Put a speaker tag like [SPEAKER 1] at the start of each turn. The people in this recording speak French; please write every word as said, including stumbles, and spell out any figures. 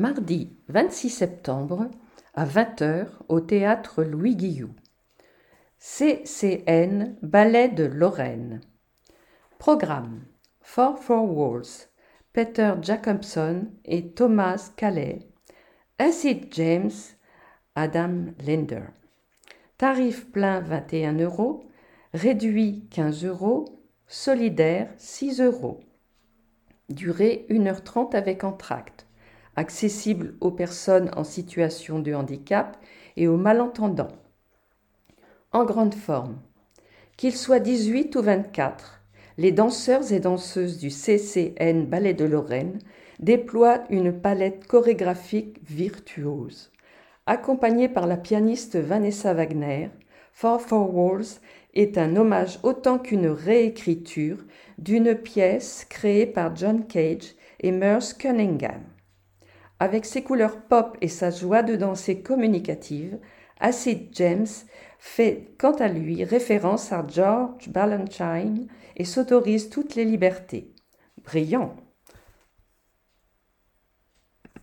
[SPEAKER 1] Mardi vingt-six septembre à vingt heures au théâtre Louis Guillou. C C N Ballet de Lorraine. Programme: Four Four Walls, Peter Jacobson et Thomas Calais, Acid James, Adam Linder. Tarif plein vingt et un euros, réduit quinze euros, solidaire six euros. Durée une heure trente avec entracte. Accessible aux personnes en situation de handicap et aux malentendants. En grande forme. Qu'ils soient dix-huit ou vingt-quatre, les danseurs et danseuses du C C N Ballet de Lorraine déploient une palette chorégraphique virtuose. Accompagnée par la pianiste Vanessa Wagner, Four Four Walls est un hommage autant qu'une réécriture d'une pièce créée par John Cage et Merce Cunningham. Avec ses couleurs pop et sa joie de danser communicative, Acid James fait quant à lui référence à George Balanchine et s'autorise toutes les libertés. Brillant!